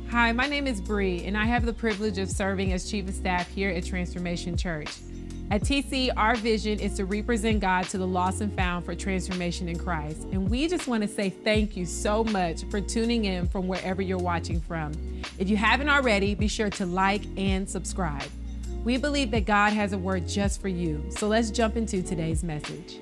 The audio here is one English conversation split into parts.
Hi, my name is Bree, and I have the privilege of serving as Chief of Staff here at Transformation Church. At TC, our vision is to represent God to the lost and found for transformation in Christ. And we just want to say thank you so much for tuning in from wherever you're watching from. If you haven't already, be sure to like and subscribe. We believe that God has a word just for you. So let's jump into today's message.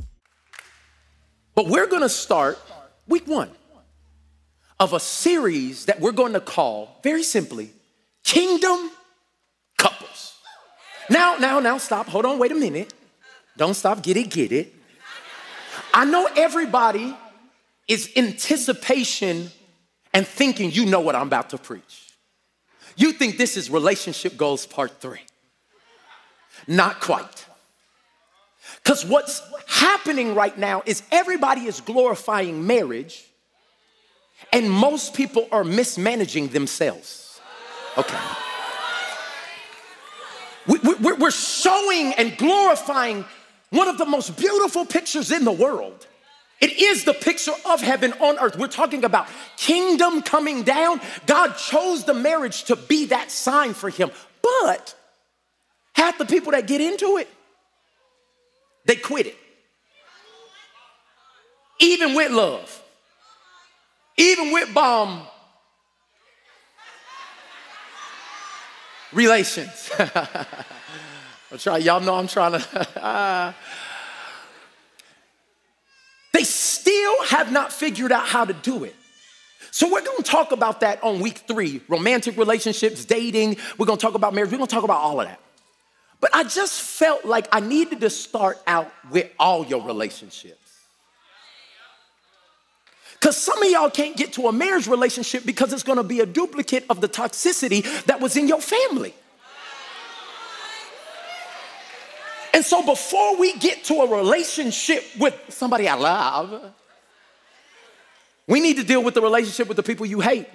But we're going to start week 1 of a series that we're going to call, very simply, Kingdom Couples. Now, stop. Hold on, wait a minute. Don't stop. Get it. I know everybody is in anticipation and thinking you know what I'm about to preach. You think this is Relationship Goals Part 3. Not quite. Because what's happening right now is everybody is glorifying marriage and most people are mismanaging themselves. Okay. We're showing and glorifying one of the most beautiful pictures in the world. It is the picture of heaven on earth. We're talking about kingdom coming down. God chose the marriage to be that sign for him. But half the people that get into it, they quit it. Even with love. Even with bomb relations. Y'all know I'm trying to. They still have not figured out how to do it. So we're going to talk about that on week 3. Romantic relationships, dating. We're going to talk about marriage. We're going to talk about all of that. But I just felt like I needed to start out with all your relationships. Because some of y'all can't get to a marriage relationship because it's going to be a duplicate of the toxicity that was in your family. And so before we get to a relationship with somebody I love, we need to deal with the relationship with the people you hate.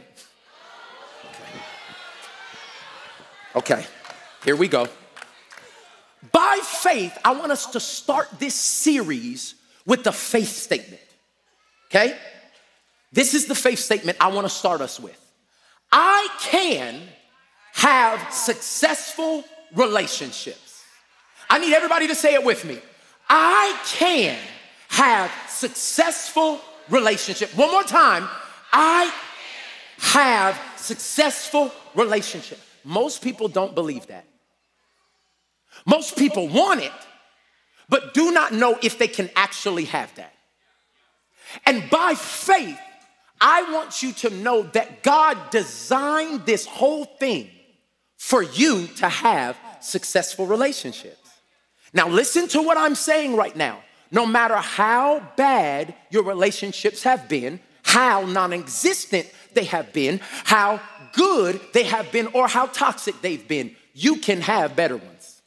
Okay, here we go. By faith, I want us to start this series with the faith statement, okay? This is the faith statement I want to start us with. I can have successful relationships. I need everybody to say it with me. I can have successful relationships. One more time. I have successful relationships. Most people don't believe that. Most people want it, but do not know if they can actually have that. And by faith, I want you to know that God designed this whole thing for you to have successful relationships. Now listen to what I'm saying right now. No matter how bad your relationships have been, how non-existent they have been, how good they have been, or how toxic they've been, you can have better ones.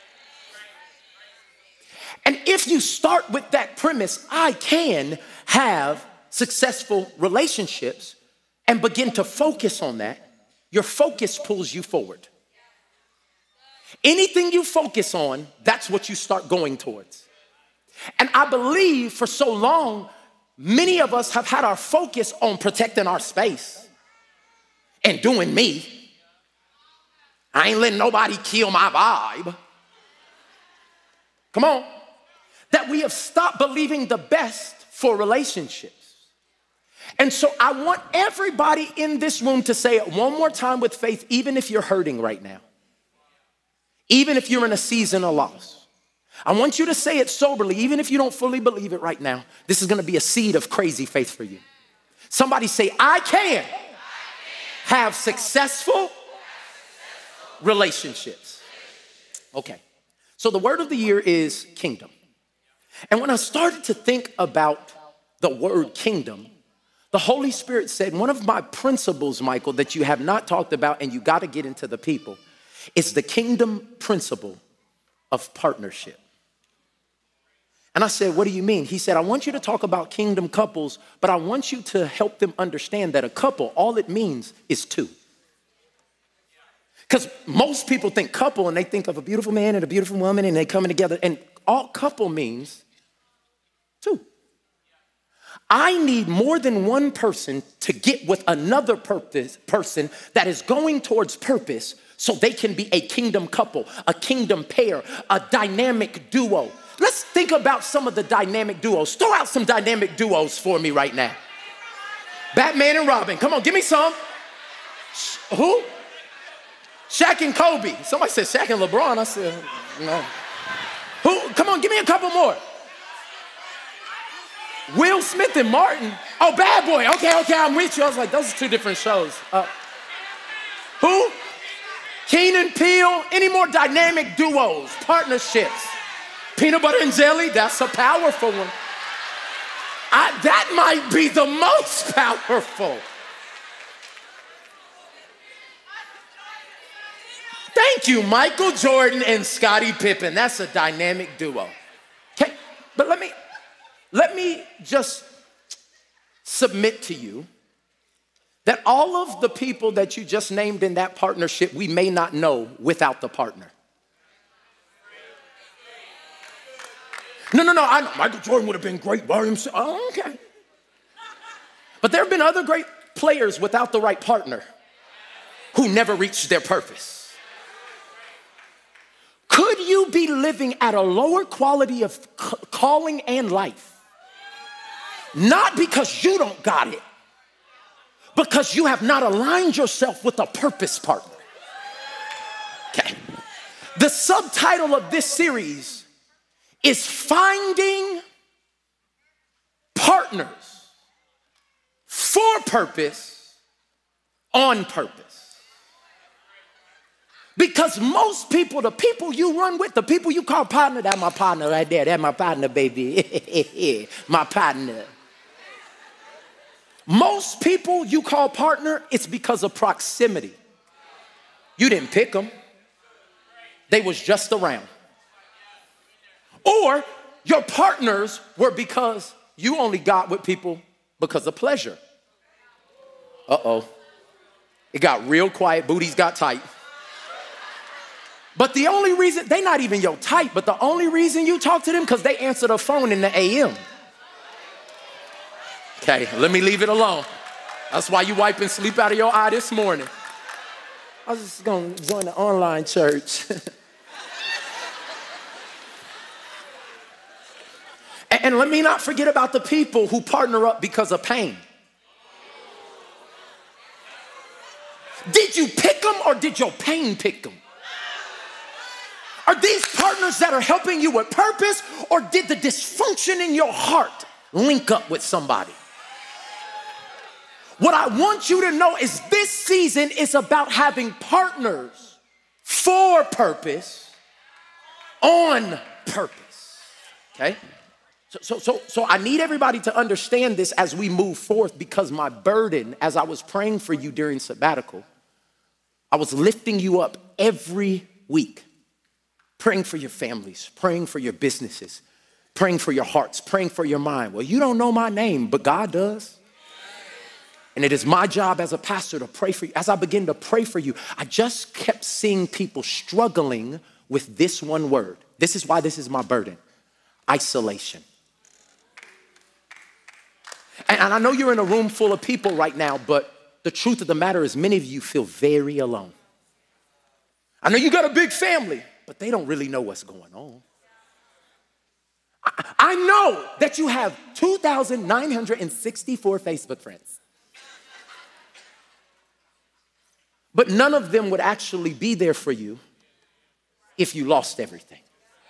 And if you start with that premise, I can have successful relationships, and begin to focus on that, your focus pulls you forward. Anything you focus on, that's what you start going towards. And I believe for so long, many of us have had our focus on protecting our space and doing me. I ain't letting nobody kill my vibe. Come on. That we have stopped believing the best for relationships. And so I want everybody in this room to say it one more time with faith, even if you're hurting right now. Even if you're in a season of loss. I want you to say it soberly, even if you don't fully believe it right now. This is going to be a seed of crazy faith for you. Somebody say, I can have successful relationships. Okay. So the word of the year is kingdom. And when I started to think about the word kingdom, the Holy Spirit said, one of my principles, Michael, that you have not talked about and you got to get into the people is the kingdom principle of partnership. And I said, what do you mean? He said, I want you to talk about kingdom couples, but I want you to help them understand that a couple, all it means is two. Because most people think couple and they think of a beautiful man and a beautiful woman and they coming together, and all couple means two. I need more than one person to get with another person that is going towards purpose so they can be a kingdom couple, a kingdom pair, a dynamic duo. Let's think about some of the dynamic duos. Throw out some dynamic duos for me right now. Batman and Robin. Come on, give me some. Who? Shaq and Kobe. Somebody said Shaq and LeBron. I said, no. Who? Come on, give me a couple more. Will Smith and Martin. Oh, Bad Boy. Okay, I'm with you. I was like, those are two different shows. Who? Keenan Peele. Any more dynamic duos, partnerships? Peanut butter and jelly. That's a powerful one. That might be the most powerful. Thank you, Michael Jordan and Scottie Pippen. That's a dynamic duo. Okay, but let me just submit to you that all of the people that you just named in that partnership, we may not know without the partner. No, I know Michael Jordan would have been great by himself. Oh, okay. But there have been other great players without the right partner who never reached their purpose. Could you be living at a lower quality of calling and life? Not because you don't got it, because you have not aligned yourself with a purpose partner. Okay. The subtitle of this series is Finding Partners for Purpose on Purpose. Because most people, the people you run with, the people you call partner, that's my partner right there. That's my partner, baby. My partner. Most people you call partner, it's because of proximity. You didn't pick them. They was just around. Or your partners were because you only got with people because of pleasure. Uh-oh. It got real quiet. Booties got tight. But the only reason, they not even your type, but the only reason you talk to them because they answer the phone in the AM. Okay, let me leave it alone. That's why you wiping sleep out of your eye this morning. I was just going to join the online church. And let me not forget about the people who partner up because of pain. Did you pick them or did your pain pick them? Are these partners that are helping you with purpose, or did the dysfunction in your heart link up with somebody? What I want you to know is this season is about having partners for purpose on purpose. Okay? So I need everybody to understand this as we move forth, because my burden, as I was praying for you during sabbatical, I was lifting you up every week, praying for your families, praying for your businesses, praying for your hearts, praying for your mind. Well, you don't know my name, but God does. And it is my job as a pastor to pray for you. As I begin to pray for you, I just kept seeing people struggling with this one word. This is why this is my burden: isolation. And I know you're in a room full of people right now, but the truth of the matter is many of you feel very alone. I know you got a big family, but they don't really know what's going on. I know that you have 2,964 Facebook friends, but none of them would actually be there for you if you lost everything.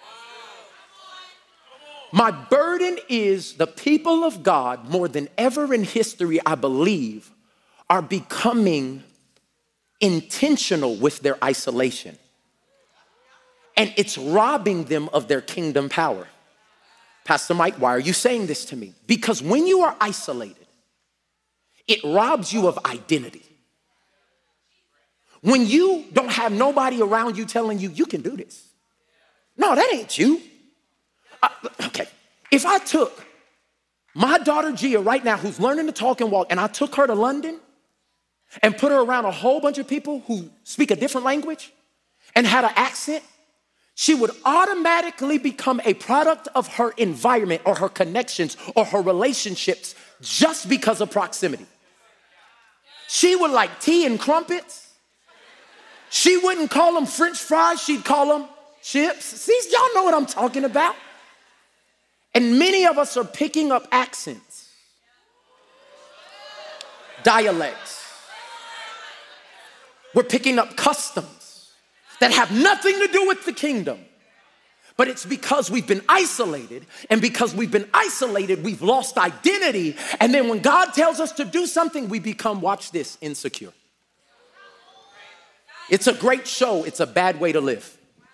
My burden is the people of God, more than ever in history, I believe, are becoming intentional with their isolation. And it's robbing them of their kingdom power. Pastor Mike, why are you saying this to me? Because when you are isolated, it robs you of identity. When you don't have nobody around you telling you, you can do this. No, that ain't you. Okay, if I took my daughter Gia right now, who's learning to talk and walk, and I took her to London and put her around a whole bunch of people who speak a different language and had an accent, she would automatically become a product of her environment or her connections or her relationships just because of proximity. She would like tea and crumpets. She wouldn't call them French fries, she'd call them chips. See, y'all know what I'm talking about. And many of us are picking up accents, dialects. We're picking up customs that have nothing to do with the kingdom. But it's because we've been isolated, and because we've been isolated, we've lost identity. And then when God tells us to do something, we become, watch this, insecure. It's a great show. It's a bad way to live.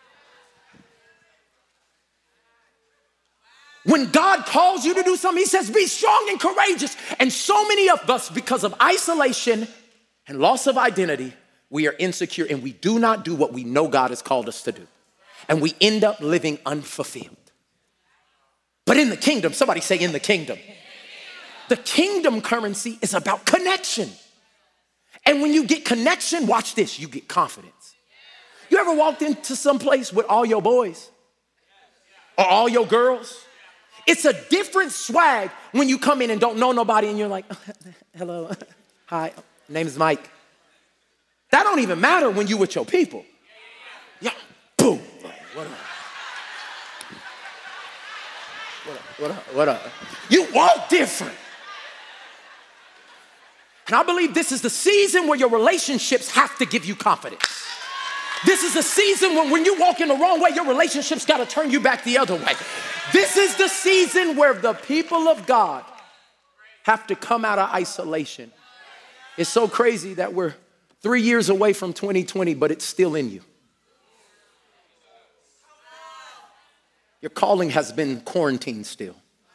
When God calls you to do something, he says, be strong and courageous. And so many of us, because of isolation and loss of identity, we are insecure and we do not do what we know God has called us to do. And we end up living unfulfilled. But in the kingdom, somebody say in the kingdom. The kingdom currency is about connection. And when you get connection, watch this, you get confidence. You ever walked into some place with all your boys or all your girls? It's a different swag when you come in and don't know nobody and you're like, hello, hi, name is Mike. That don't even matter when you with your people. Yeah, boom. What up? What up? What up? What up? You walk different. And I believe this is the season where your relationships have to give you confidence. This is the season when you walk in the wrong way, your relationships got to turn you back the other way. This is the season where the people of God have to come out of isolation. It's so crazy that we're 3 years away from 2020, but it's still in you. Your calling has been quarantined still.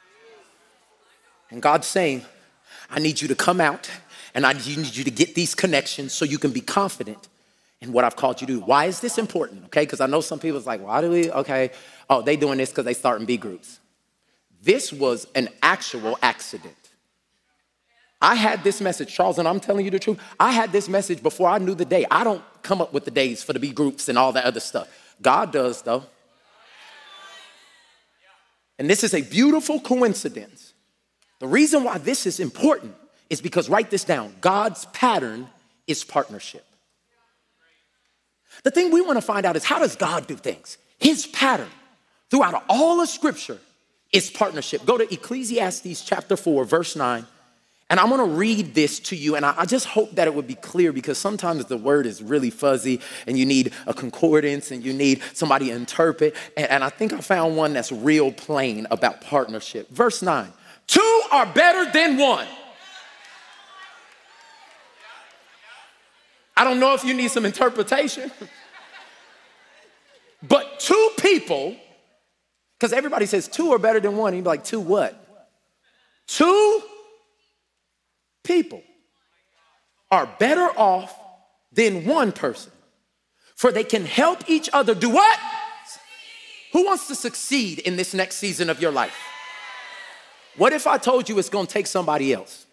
And God's saying, I need you to come out and I need you to get these connections so you can be confident in what I've called you to do. Why is this important? Okay, because I know some people's like, why do we, okay. Oh, they doing this because they start in B groups. This was an actual accident. I had this message, Charles, and I'm telling you the truth. I had this message before I knew the day. I don't come up with the days for the B groups and all that other stuff. God does, though. And this is a beautiful coincidence. The reason why this is important is because, write this down, God's pattern is partnership. The thing we want to find out is, how does God do things? His pattern throughout all of Scripture is partnership. Go to Ecclesiastes chapter 4, verse 9. And I'm going to read this to you, and I just hope that it would be clear, because sometimes the word is really fuzzy and you need a concordance and you need somebody to interpret. And I think I found one that's real plain about partnership. Verse 9, 2 are better than 1. I don't know if you need some interpretation, but 2 people, because everybody says 2 are better than 1. You'd be like, 2 what? 2 people are better off than 1 person, for they can help each other do what? Who wants to succeed in this next season of your life? What if I told you it's going to take somebody else?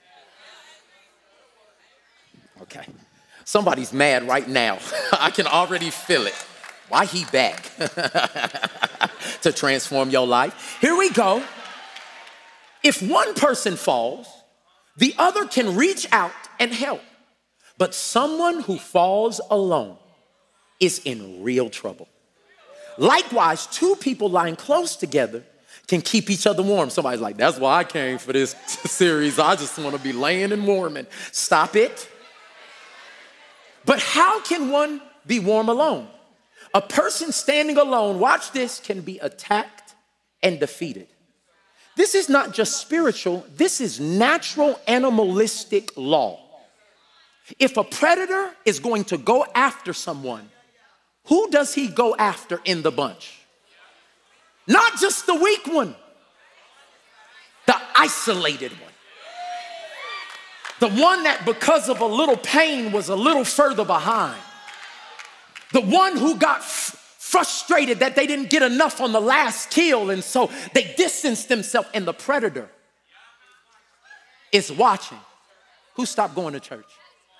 Okay. Somebody's mad right now. I can already feel it. Why he back? To transform your life. Here we go. If 1 person falls, the other can reach out and help. But someone who falls alone is in real trouble. Likewise, 2 people lying close together can keep each other warm. Somebody's like, that's why I came for this series. I just want to be laying and warming. Stop it. But how can one be warm alone? A person standing alone, watch this, can be attacked and defeated. This is not just spiritual, this is natural animalistic law. If a predator is going to go after someone, who does he go after in the bunch? Not just the weak one, the isolated one. The one that because of a little pain was a little further behind. The one who got frustrated that they didn't get enough on the last kill, and so they distanced themselves, and the predator is watching. Who stopped going to church?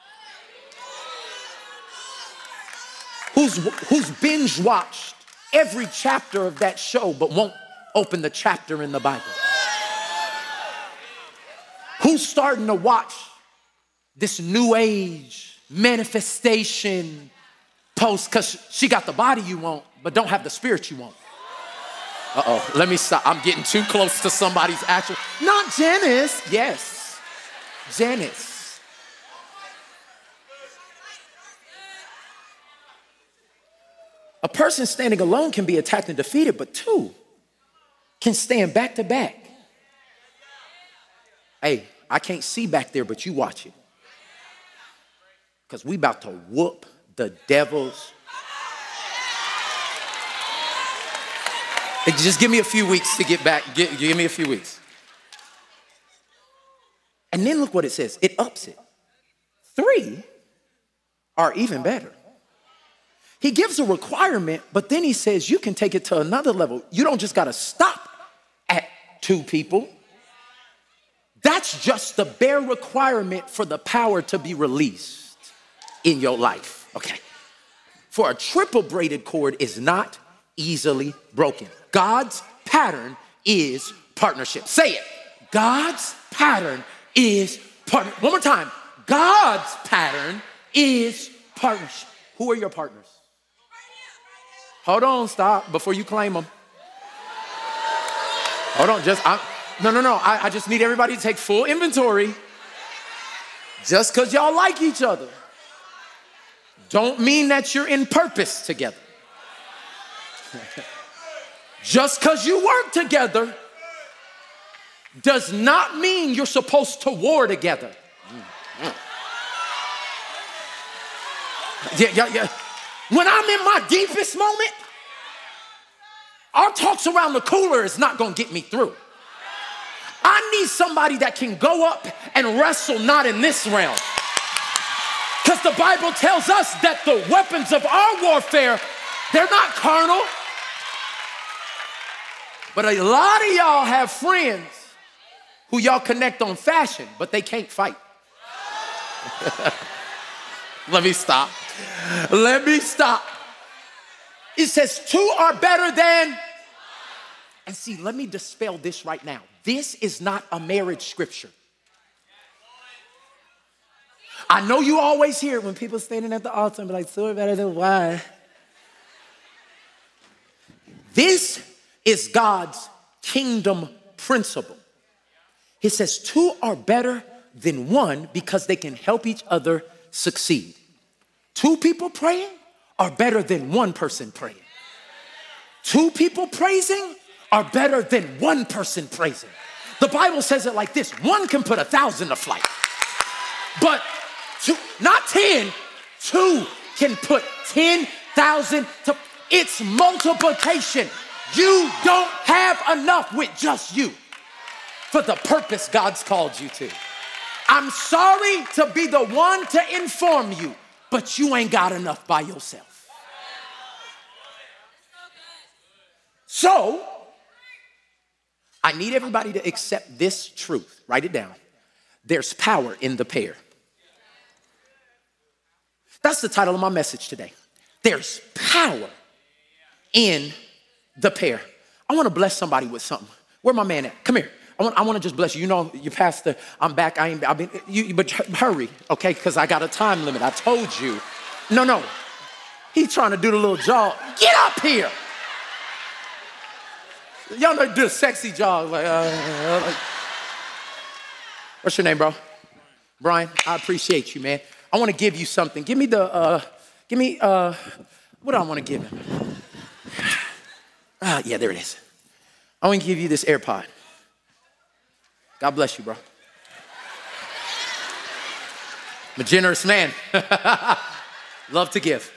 Who's binge watched every chapter of that show but won't open the chapter in the Bible? Who you starting to watch this new age manifestation post because she got the body you want, but don't have the spirit you want. Uh-oh, let me stop. I'm getting too close to somebody's actual, not Janice. Yes, Janice. A person standing alone can be attacked and defeated, but two can stand back to back. Hey, I can't see back there, but you watch it. Because we about to whoop the devil's. Just give me a few weeks to get back. Give me a few weeks. And then look what it says. It ups it. 3 are even better. He gives a requirement, but then he says you can take it to another level. You don't just got to stop at 2 people. That's just the bare requirement for the power to be released in your life. Okay. For a triple braided cord is not easily broken. God's pattern is partnership. Say it. God's pattern is partnership. One more time. God's pattern is partnership. Who are your partners? Hold on, stop before you claim them. Hold on, no. I just need everybody to take full inventory. Just because y'all like each other don't mean that you're in purpose together. Just because you work together does not mean you're supposed to war together. Yeah. When I'm in my deepest moment, our talks around the cooler is not going to get me through. I need somebody that can go up and wrestle not in this realm. Because the Bible tells us that the weapons of our warfare, they're not carnal. But a lot of y'all have friends who y'all connect on fashion, but they can't fight. Let me stop. It says 2 are better than. And see, let me dispel this right now. This is not a marriage scripture. I know you always hear it when people standing at the altar and be like, 2 are better than 1. This is God's kingdom principle. It says 2 are better than 1 because they can help each other succeed. 2 people praying are better than 1 person praying. 2 people praising are better than 1 person praising. The Bible says it like this: 1 can put 1,000 to flight, but 2, not 10, 2 can put 10,000 to. It's multiplication. You don't have enough with just you for the purpose God's called you to. I'm sorry to be the one to inform you, but you ain't got enough by yourself. So, I need everybody to accept this truth. Write it down. There's power in the pair. That's the title of my message today. There's power in the pair. I want to bless somebody with something. Where my man at? Come here. I want to just bless you. You know, you pastor, I'm back. But hurry, okay? Because I got a time limit. I told you. No. He's trying to do the little jog. Get up here. Y'all know do a sexy jog. What's your name, bro? Brian. I appreciate you, man. I want to give you something. Give me what do I want to give him? Yeah, there it is. I want to give you this AirPod. God bless you, bro. I'm a generous man. Love to give.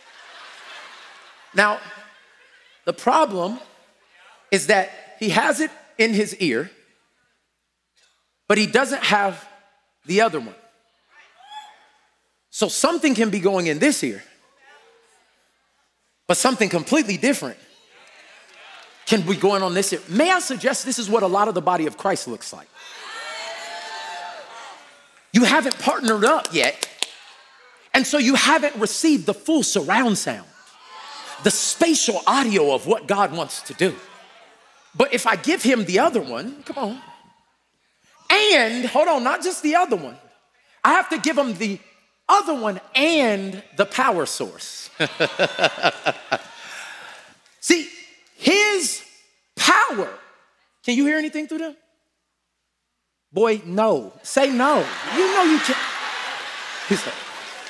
Now, the problem is that he has it in his ear, but he doesn't have the other one. So something can be going in this ear, but something completely different can be going on this ear. May I suggest this is what a lot of the body of Christ looks like? You haven't partnered up yet, and so you haven't received the full surround sound, the spatial audio of what God wants to do. But if I give him the other one, come on, and, hold on, not just the other one. I have to give him the other one and the power source. See, his power, can you hear anything through them? Boy, no. Say no. You know you can't. He's like,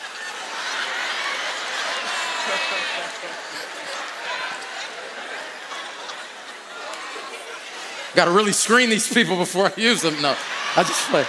got to really screen these people before I use them. No, I just play.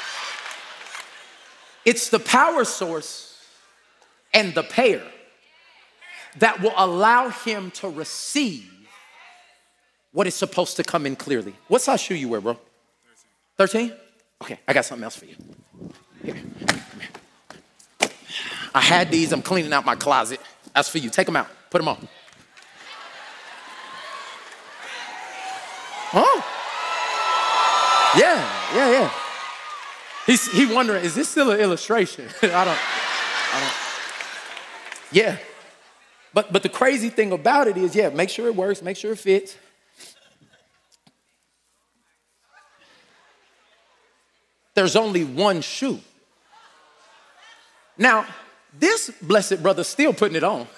It's the power source and the pair that will allow him to receive what is supposed to come in clearly. What size shoe you wear, bro? 13? Okay, I got something else for you. Here, come here. I had these, I'm cleaning out my closet. That's for you, take them out, put them on. Oh, yeah. He wondering, is this still an illustration? I don't. Yeah, but the crazy thing about it is, yeah, make sure it works, make sure it fits. There's only one shoe. Now, this blessed brother's still putting it on.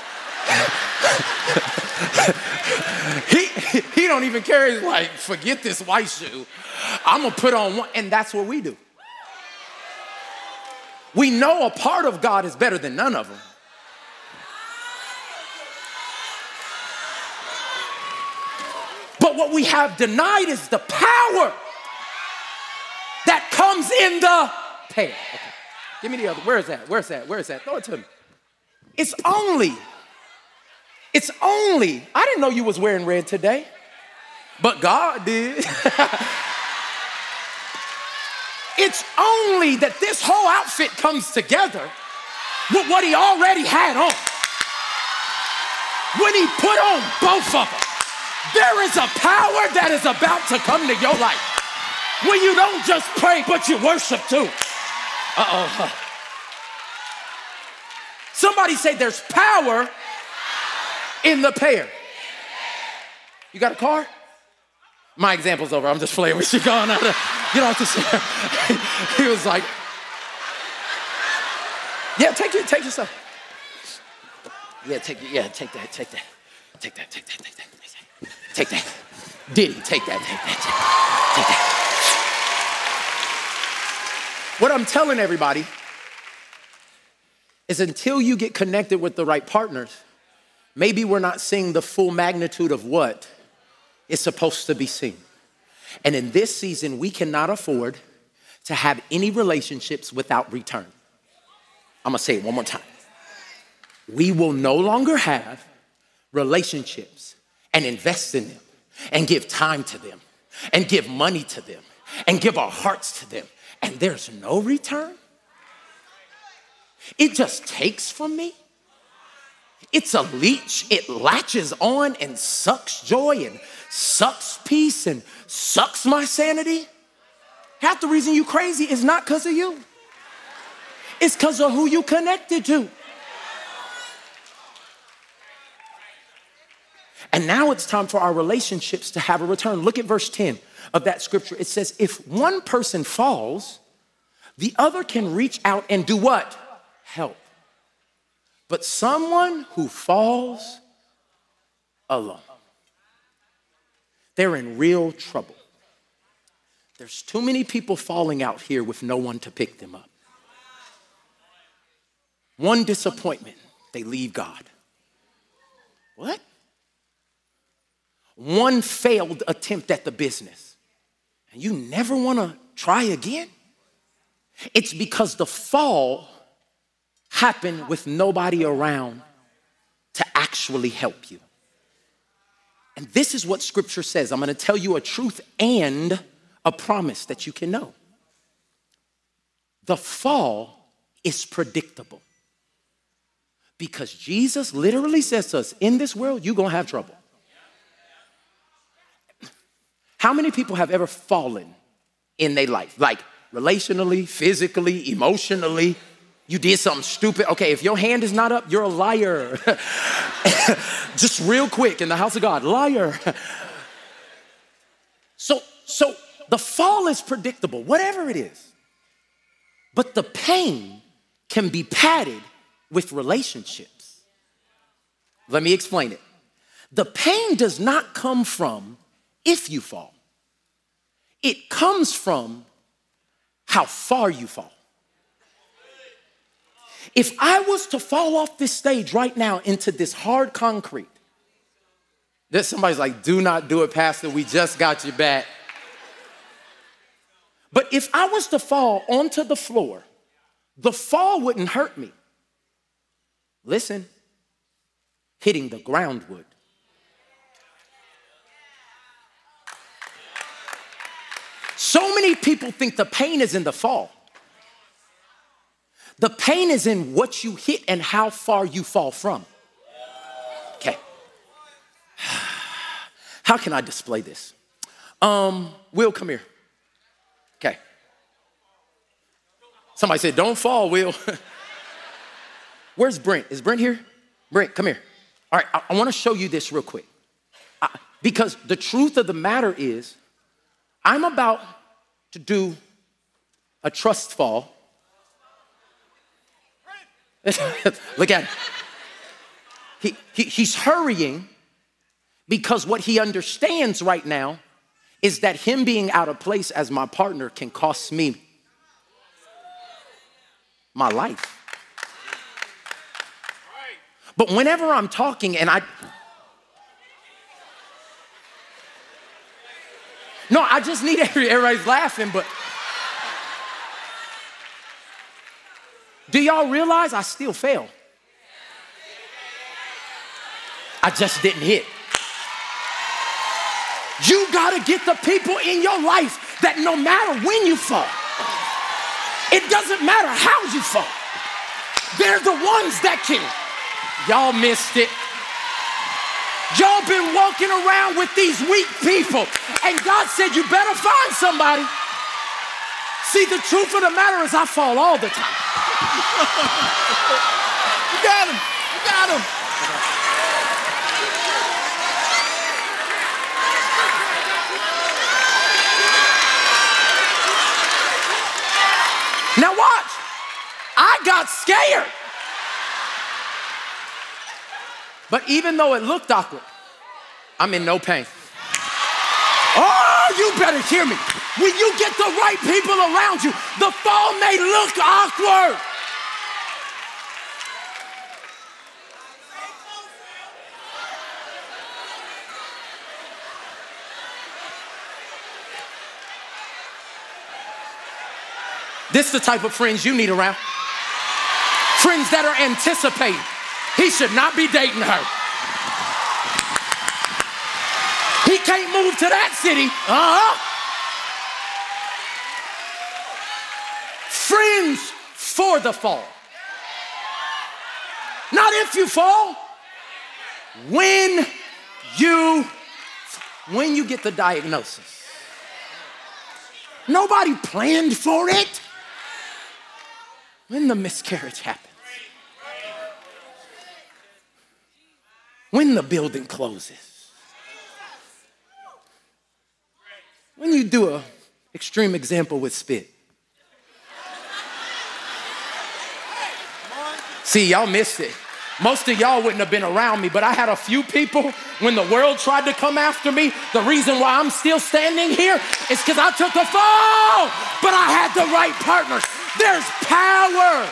He don't even care. He's like, forget this white shoe. I'm gonna put on one, and that's what we do. We know a part of God is better than none of them. But what we have denied is the power that comes in the pair. Okay. Give me the other. Where is that? Throw it to me. It's only. I didn't know you was wearing red today, but God did. It's only that this whole outfit comes together with what he already had on. When he put on both of them, there is a power that is about to come to your life. When you don't just pray, but you worship too. Somebody say there's power in the pair. You got a car? My example's over. I'm just playing with you. Going out of, get off the chair. He was like, yeah, take your stuff. Yeah, take that. Diddy, take that. What I'm telling everybody is until you get connected with the right partners, maybe we're not seeing the full magnitude of what is supposed to be seen. And in this season, we cannot afford to have any relationships without return. I'm gonna say it one more time. We will no longer have relationships and invest in them and give time to them and give money to them and give our hearts to them, and there's no return. It just takes from me. It's a leech. It latches on and sucks joy and sucks peace and sucks my sanity. Half the reason you crazy is not because of you. It's because of who you connected to. And now it's time for our relationships to have a return. Look at verse 10 of that scripture. It says, if one person falls, the other can reach out and do what? Help. But someone who falls alone, they're in real trouble. There's too many people falling out here with no one to pick them up. One disappointment, they leave God. What? One failed attempt at the business, and you never want to try again? It's because the fall happened with nobody around to actually help you. And this is what scripture says. I'm going to tell you a truth and a promise that you can know. The fall is predictable because Jesus literally says to us, in this world, you're going to have trouble. How many people have ever fallen in their life? Like relationally, physically, emotionally. You did something stupid. Okay, if your hand is not up, you're a liar. Just real quick in the house of God, liar. So The fall is predictable, whatever it is. But the pain can be padded with relationships. Let me explain it. The pain does not come from if you fall. It comes from how far you fall. If I was to fall off this stage right now into this hard concrete, there's somebody's like, do not do it, Pastor. We just got you back. But if I was to fall onto the floor, the fall wouldn't hurt me. Listen, hitting the ground would. So many people think the pain is in the fall. The pain is in what you hit and how far you fall from. Okay. How can I display this? Will, come here. Okay. Somebody said, don't fall, Will. Where's Brent? Is Brent here? Brent, come here. All right, I want to show you this real quick. Because the truth of the matter is, I'm about to do a trust fall. Look at him. He's hurrying because what he understands right now is that him being out of place as my partner can cost me my life. But whenever I'm talking and I just need everybody's laughing, but do y'all realize I still fail? I just didn't hit. You gotta get the people in your life that no matter when you fall, it doesn't matter how you fall, they're the ones that can. Y'all missed it. Y'all been walking around with these weak people, and God said you better find somebody. See, the truth of the matter is I fall all the time. You got him. You got him. Now watch. I got scared. But even though it looked awkward, I'm in no pain. Oh, you better hear me. When you get the right people around you, the fall may look awkward. This is the type of friends you need around. Friends that are anticipating. He should not be dating her. He can't move to that city. Friends for the fall. Not if you fall. When you get the diagnosis. Nobody planned for it. When the miscarriage happens. When the building closes. When you do an extreme example with spit. See, y'all missed it. Most of y'all wouldn't have been around me, but I had a few people when the world tried to come after me. The reason why I'm still standing here is because I took a fall, but I had the right partners. There's power.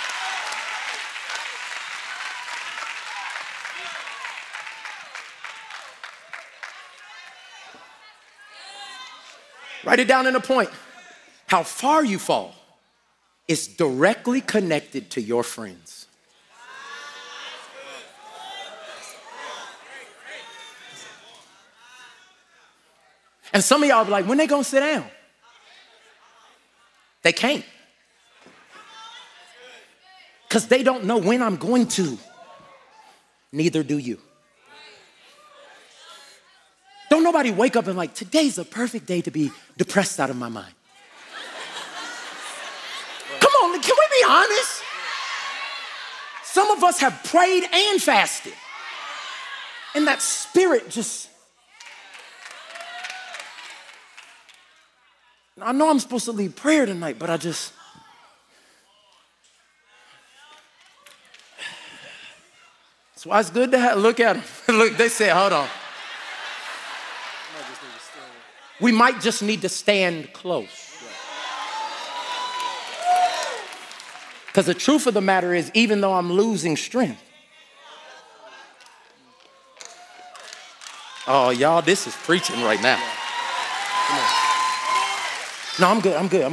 Write it down in a point. How far you fall is directly connected to your friends. And some of y'all be like, when they gonna sit down? They can't. Because they don't know when I'm going to. Neither do you. Don't nobody wake up and like, today's a perfect day to be depressed out of my mind. Come on, can we be honest? Some of us have prayed and fasted. And that spirit just... I know I'm supposed to lead prayer tonight, but that's why it's good to look at them. Look, they said, hold on. We might just need to stand close. Because the truth of the matter is, even though I'm losing strength. Oh, y'all, this is preaching right now. No, I'm good.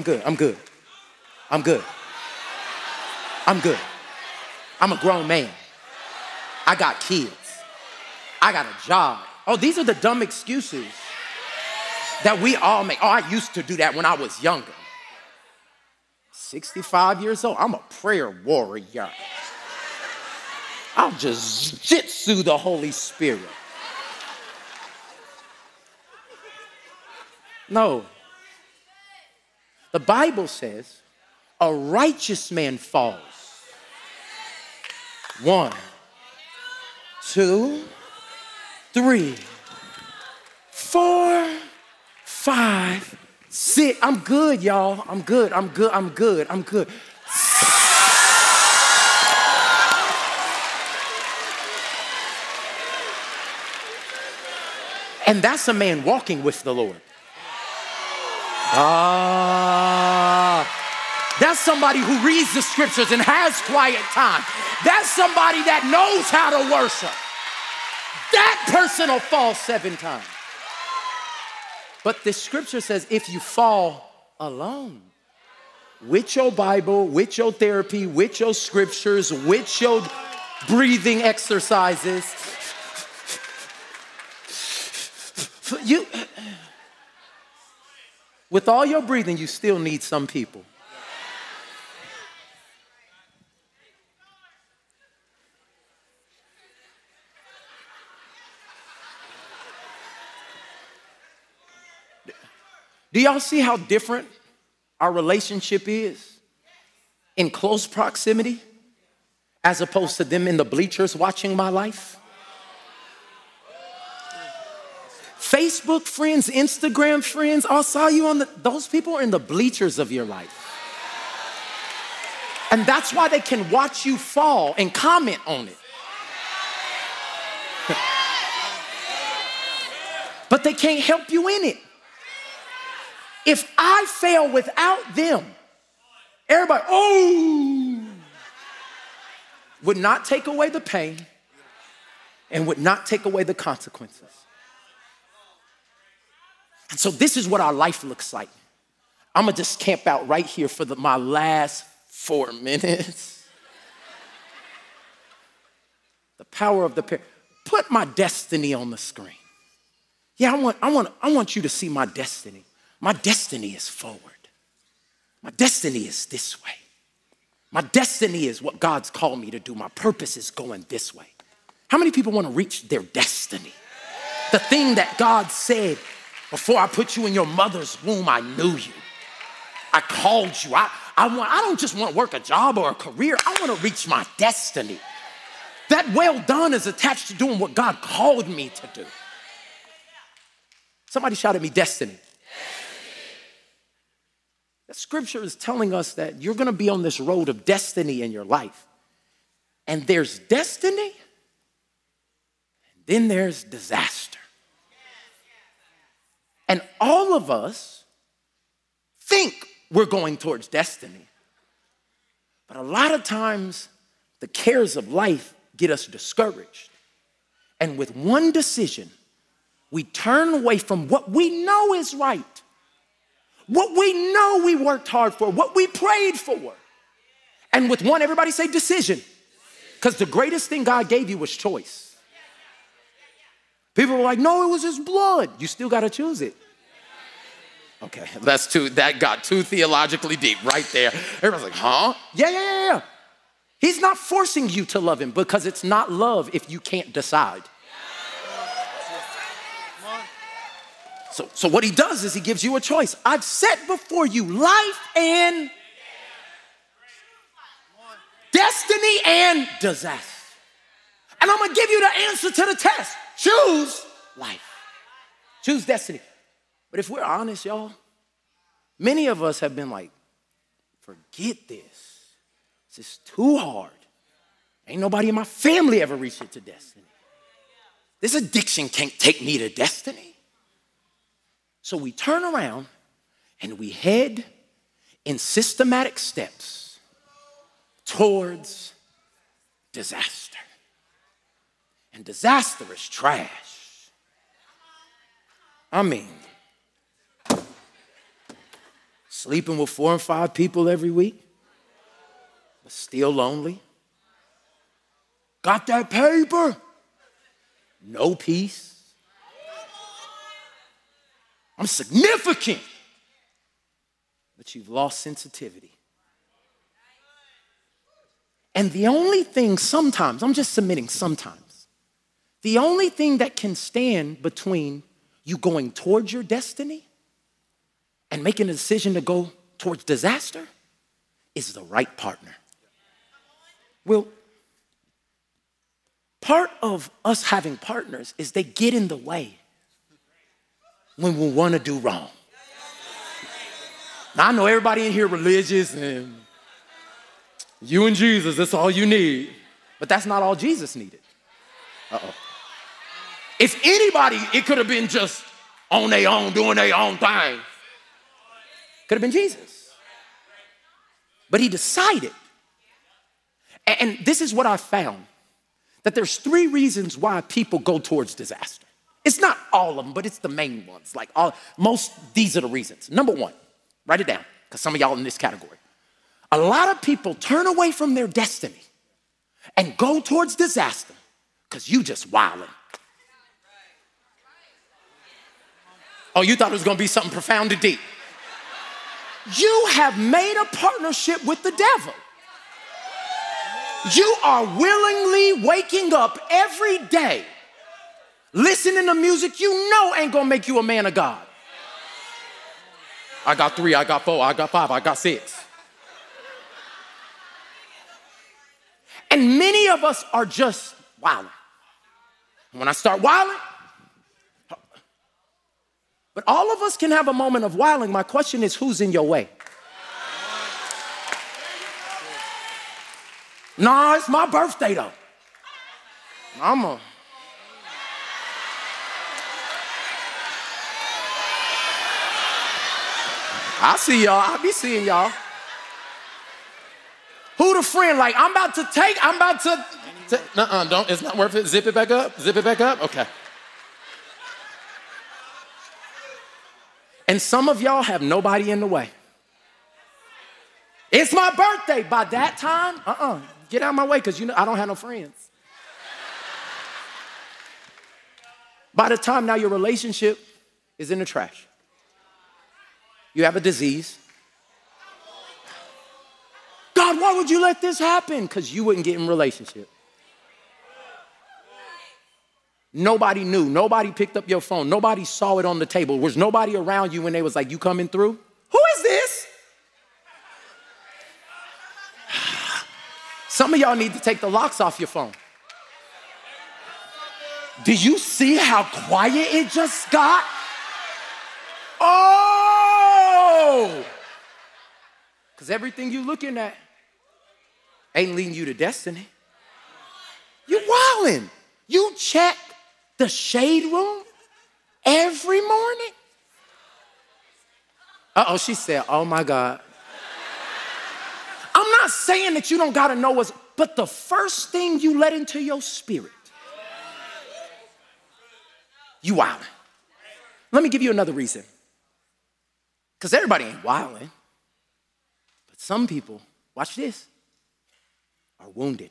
I'm a grown man. I got kids. I got a job. Oh, these are the dumb excuses that we all make. Oh, I used to do that when I was younger. 65 years old, I'm a prayer warrior. I'll just jitsu the Holy Spirit. No. The Bible says a righteous man falls. 1, 2, 3, 4, 5, 6. I'm good, y'all. I'm good. And that's a man walking with the Lord. That's somebody who reads the scriptures and has quiet time. That's somebody that knows how to worship. That person will fall 7 times. But the scripture says if you fall alone, with your Bible, with your therapy, with your scriptures, with your breathing exercises, with all your breathing, you still need some people. Do y'all see how different our relationship is in close proximity as opposed to them in the bleachers watching my life? Facebook friends, Instagram friends, I saw you on those people are in the bleachers of your life. And that's why they can watch you fall and comment on it. But they can't help you in it. If I fail without them, everybody, would not take away the pain and would not take away the consequences. And so this is what our life looks like. I'm gonna just camp out right here for my last 4 minutes. The power of the prayer. Put my destiny on the screen. Yeah, I want you to see my destiny. My destiny is forward. My destiny is this way. My destiny is what God's called me to do. My purpose is going this way. How many people want to reach their destiny? The thing that God said, before I put you in your mother's womb, I knew you. I called you. I don't just want to work a job or a career. I want to reach my destiny. That well done is attached to doing what God called me to do. Somebody shout at me, destiny. The scripture is telling us that you're going to be on this road of destiny in your life. And there's destiny, and then there's disaster. And all of us think we're going towards destiny. But a lot of times, the cares of life get us discouraged. And with one decision, we turn away from what we know is right. What we know we worked hard for, what we prayed for. And with one, everybody say decision. Because the greatest thing God gave you was choice. People were like, no, it was his blood. You still got to choose it. Okay, that got too theologically deep right there. Everybody's like, huh? Yeah. He's not forcing you to love him because it's not love if you can't decide. So what he does is he gives you a choice. I've set before you life and destiny and disaster. And I'm gonna give you the answer to the test. Choose life. Choose destiny. But if we're honest, y'all, Many of us have been like, forget this. This is too hard. Ain't nobody in my family ever reached it to destiny. This addiction can't take me to destiny. So we turn around and we head in systematic steps towards disaster. And disaster is trash. I mean, sleeping with 4 and 5 people every week, but still lonely. Got that paper? No peace. I'm significant, but you've lost sensitivity. And the only thing sometimes, I'm just submitting sometimes, the only thing that can stand between you going towards your destiny and making a decision to go towards disaster is the right partner. Well, part of us having partners is they get in the way when we want to do wrong. Now, I know everybody in here religious and you and Jesus, that's all you need. But that's not all Jesus needed. Uh-oh. If anybody, it could have been just on their own, doing their own thing. Could have been Jesus. But he decided. And this is what I found. That there's 3 reasons why people go towards disaster. It's not all of them, but it's the main ones. These are the reasons. Number 1, write it down, because some of y'all in this category. A lot of people turn away from their destiny and go towards disaster because you just wildin'. Oh, you thought it was gonna be something profound and deep. You have made a partnership with the devil. You are willingly waking up every day, listening to music you know ain't gonna make you a man of God. I got 3, I got 4, I got 5, I got 6. And many of us are just wilding. When I start wilding, but all of us can have a moment of wilding. My question is, who's in your way? No, it's my birthday though. I see y'all, I be seeing y'all. Who the friend? Like, I'm about to, don't, it's not worth it. Zip it back up, okay. And some of y'all have nobody in the way. It's my birthday. By that time, get out of my way, because I don't have no friends. By the time now your relationship is in the trash. You have a disease. God, why would you let this happen? Because you wouldn't get in a relationship. Nobody knew. Nobody picked up your phone. Nobody saw it on the table. Was nobody around you when they was like, you coming through? Who is this? Some of y'all need to take the locks off your phone. Do you see how quiet it just got? Oh! Because everything you're looking at ain't leading you to destiny. You're wilding. You check the shade room every morning. Uh-oh, she said, oh my God. I'm not saying that you don't gotta know what's, but the first thing you let into your spirit, you wilding. Let me give you another reason. Because everybody ain't wilding. But some people, watch this, are wounded.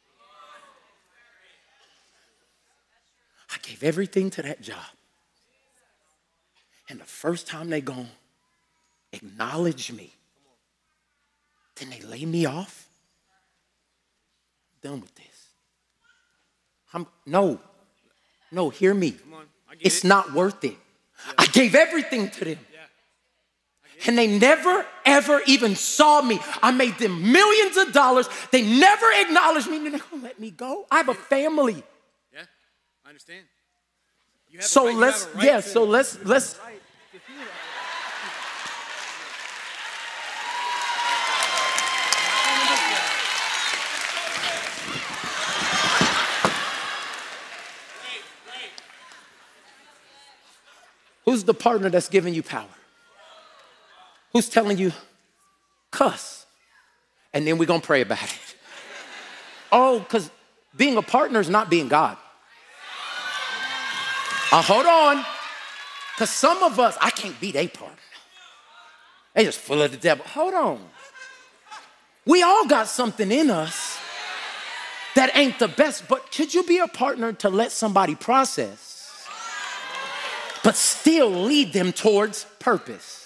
I gave everything to that job. And the first time they gonna acknowledge me, then they lay me off. I'm done with this. No, hear me. It's not worth it. Yeah. I gave everything to them. Yeah. And they never, ever even saw me. I made them millions of dollars. They never acknowledged me. They're not gonna let me go. I have a family. Yeah, I understand. So let's. Who's the partner that's giving you power? Who's telling you, cuss? And then we're going to pray about it. Oh, because being a partner is not being God. Hold on. Because some of us, I can't be their partner. They just full of the devil. Hold on. We all got something in us that ain't the best, but could you be a partner to let somebody process, but still lead them towards purpose?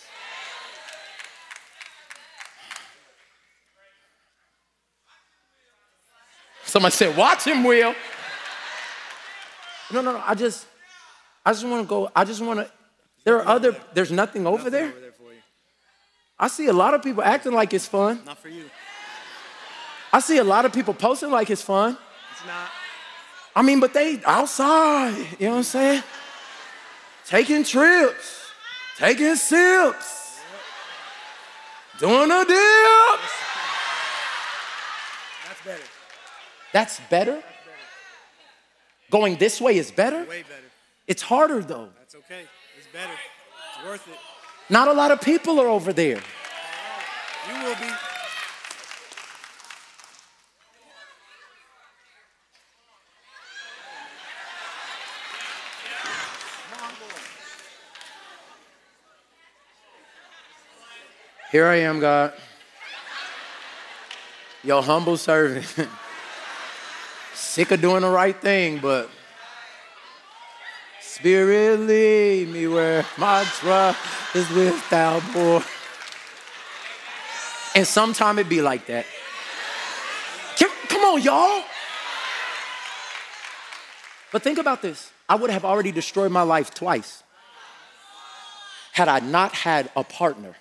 Somebody said, watch him, Will. No. I just want to go. There's nothing over there. I see a lot of people acting like it's fun. Not for you. I see a lot of people posting like it's fun. It's not. I mean, but they outside, you know what I'm saying? Taking trips, taking sips, doing a dip. That's better. That's better? Going this way is better? Way better. It's harder though. That's okay. It's better. It's worth it. Not a lot of people are over there. You will be. Here I am, God. Your humble servant. Sick of doing the right thing, but Spirit, lead me where my trust is without more. And sometime it be like that. Come on, y'all. But think about this. I would have already destroyed my life twice had I not had a partner.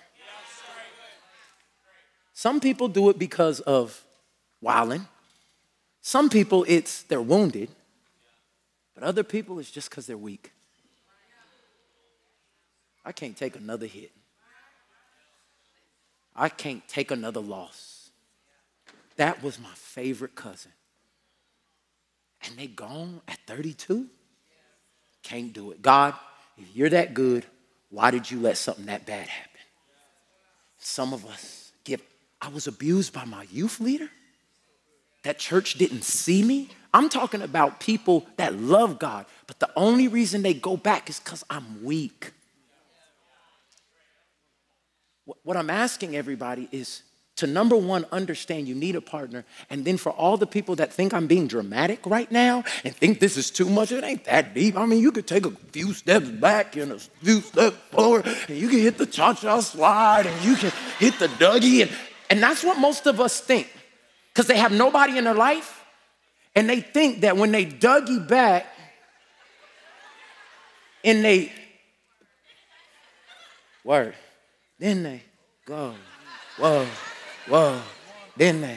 Some people do it because of wilding. Some people, they're wounded. But other people, it's just because they're weak. I can't take another hit. I can't take another loss. That was my favorite cousin. And they gone at 32? Can't do it. God, if you're that good, why did you let something that bad happen? Some of us I was abused by my youth leader. That church didn't see me. I'm talking about people that love God, but the only reason they go back is because I'm weak. What I'm asking everybody is to, number one, understand you need a partner. And then for all the people that think I'm being dramatic right now and think this is too much, it ain't that deep. I mean, you could take a few steps back and a few steps forward, and you can hit the cha-cha slide, and you can hit the Dougie. And that's what most of us think, because they have nobody in their life, and they think that when they Dougie back and they, word, then they go, whoa, then they,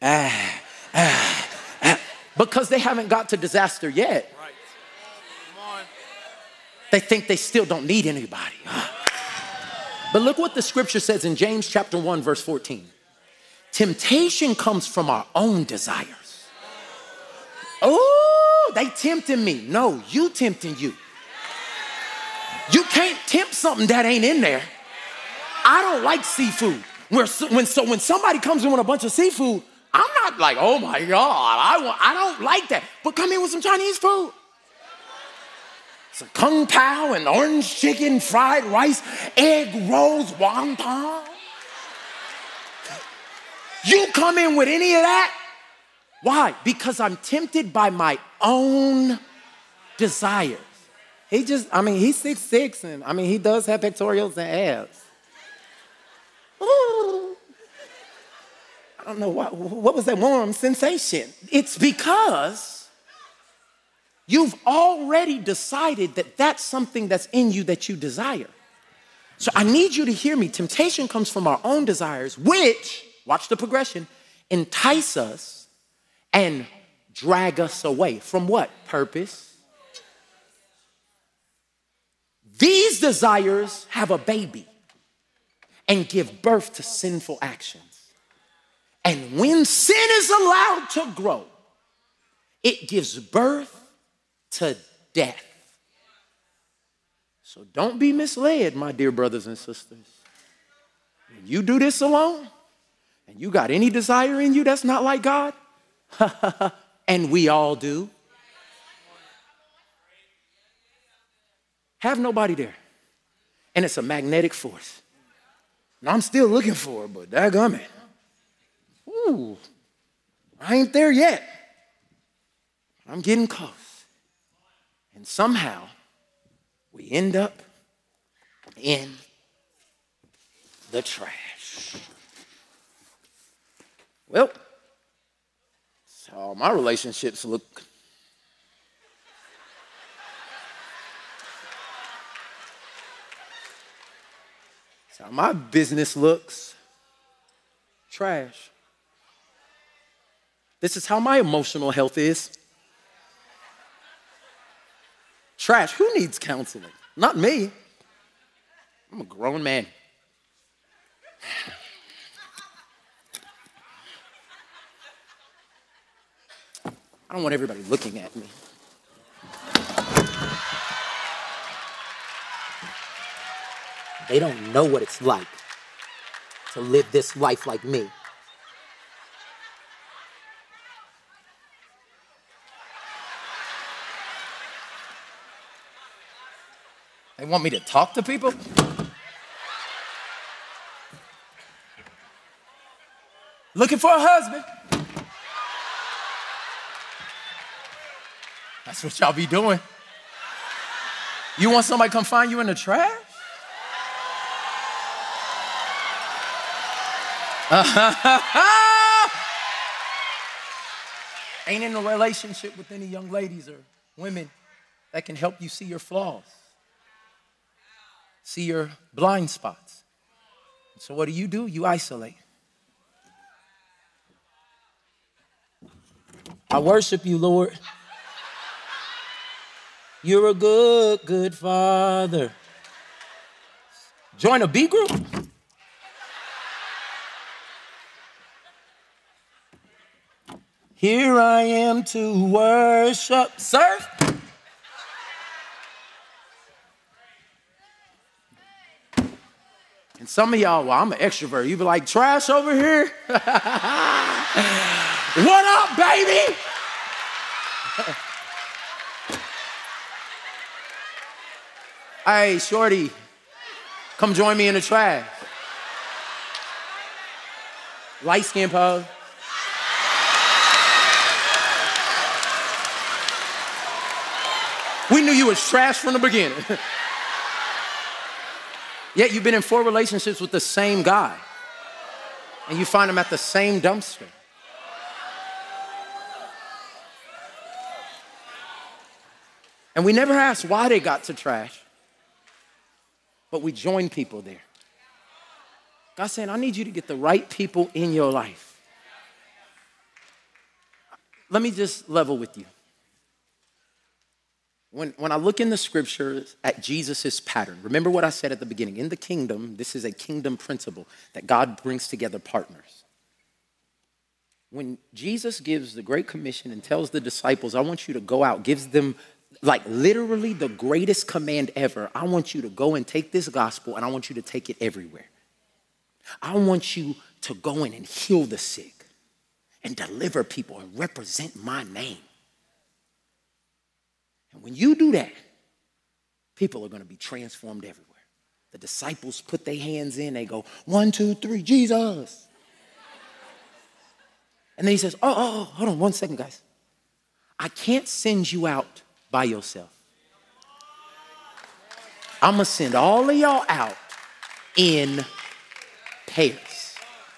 because they haven't got to disaster yet. Right. Come on. They think they still don't need anybody. But look what the scripture says in James chapter 1, verse 14. Temptation comes from our own desires. Oh, they tempting me. No, you tempting you. You can't tempt something that ain't in there. I don't like seafood. When somebody comes in with a bunch of seafood, I'm not like, oh my God, I don't like that. But come in with some Chinese food. Some kung pao and orange chicken, fried rice, egg rolls, wonton. You come in with any of that? Why? Because I'm tempted by my own desires. He's 6'6", and he does have pectorals and abs. Ooh. I don't know what was that warm sensation? It's because you've already decided that that's something that's in you that you desire. So I need you to hear me. Temptation comes from our own desires, which, watch the progression, entice us and drag us away from what? Purpose. These desires have a baby and give birth to sinful actions. And when sin is allowed to grow, it gives birth to death. So don't be misled, my dear brothers and sisters. When you do this alone, and you got any desire in you that's not like God, and we all do, have nobody there. And it's a magnetic force. And I'm still looking for it, but dadgummit. Ooh, I ain't there yet. I'm getting close. And somehow, we end up in the trash. Well, that's how my relationships look. That's how my business looks. Trash. This is how my emotional health is. Trash. Who needs counseling? Not me. I'm a grown man. I don't want everybody looking at me. They don't know what it's like to live this life like me. They want me to talk to people? Looking for a husband. That's what y'all be doing. You want somebody to come find you in the trash? Ain't in a relationship with any young ladies or women that can help you see your flaws, see your blind spots. So what do? You isolate. I worship you, Lord. You're a good, good Father. Join a B group. Here I am to worship. Surf. And some of y'all, well, I'm an extrovert. You be like, trash over here? What up, baby? Hey, shorty, come join me in the trash. Light skin pose. We knew you was trash from the beginning. Yet you've been in 4 relationships with the same guy. And you find him at the same dumpster. And we never asked why they got to trash. But we join people there. God's saying, I need you to get the right people in your life. Let me just level with you. When I look in the scriptures at Jesus' pattern, remember what I said at the beginning. In the kingdom, this is a kingdom principle that God brings together partners. When Jesus gives the Great Commission and tells the disciples, I want you to go out, gives them like literally the greatest command ever. I want you to go and take this gospel and I want you to take it everywhere. I want you to go in and heal the sick and deliver people and represent my name. And when you do that, people are going to be transformed everywhere. The disciples put their hands in, they go, 1, 2, 3, Jesus. And then he says, oh, hold on 1 second, guys. I can't send you out by yourself. I'm going to send all of y'all out in pairs.